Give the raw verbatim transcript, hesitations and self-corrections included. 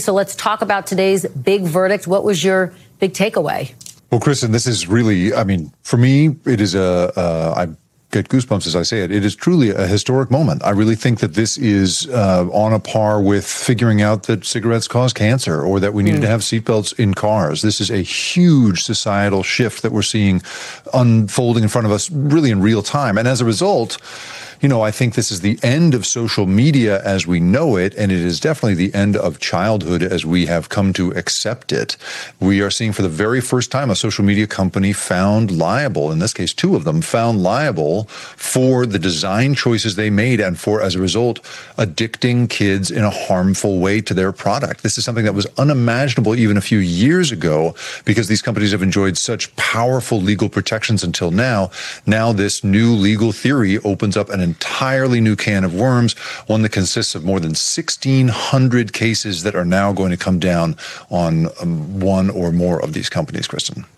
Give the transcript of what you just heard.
So let's talk about today's big verdict. What was your big takeaway? Well, Kristen, this is really, I mean, for me, it is a, uh, I get goosebumps as I say it. It is truly a historic moment. I really think that this is uh, on a par with figuring out that cigarettes cause cancer or that we needed mm. to have seatbelts in cars. This is a huge societal shift that we're seeing unfolding in front of us really in real time. And as a result, you know, I think this is the end of social media as we know it, and it is definitely the end of childhood as we have come to accept it. We are seeing for the very first time a social media company found liable, in this case, two of them, found liable for the design choices they made and for, as a result, addicting kids in a harmful way to their product. This is something that was unimaginable even a few years ago because these companies have enjoyed such powerful legal protections until now. Now this new legal theory opens up an entirely new can of worms, one that consists of more than sixteen hundred cases that are now going to come down on um, one or more of these companies, Kristen.